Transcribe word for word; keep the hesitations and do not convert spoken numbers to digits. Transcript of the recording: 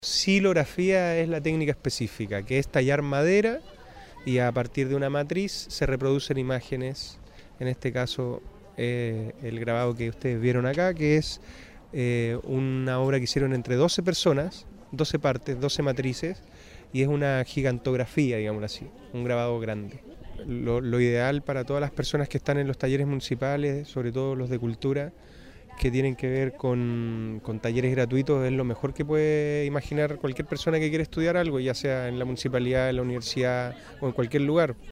Silografía es la técnica específica, que es tallar madera y a partir de una matriz se reproducen imágenes, en este caso eh, el grabado que ustedes vieron acá, que es eh, una obra que hicieron entre doce personas, doce partes, doce matrices, y es una gigantografía, digámoslo así, un grabado grande. Lo, lo ideal para todas las personas que están en los talleres municipales, sobre todo los de cultura, que tienen que ver con, con talleres gratuitos, es lo mejor que puede imaginar cualquier persona que quiere estudiar algo, ya sea en la municipalidad, en la universidad o en cualquier lugar.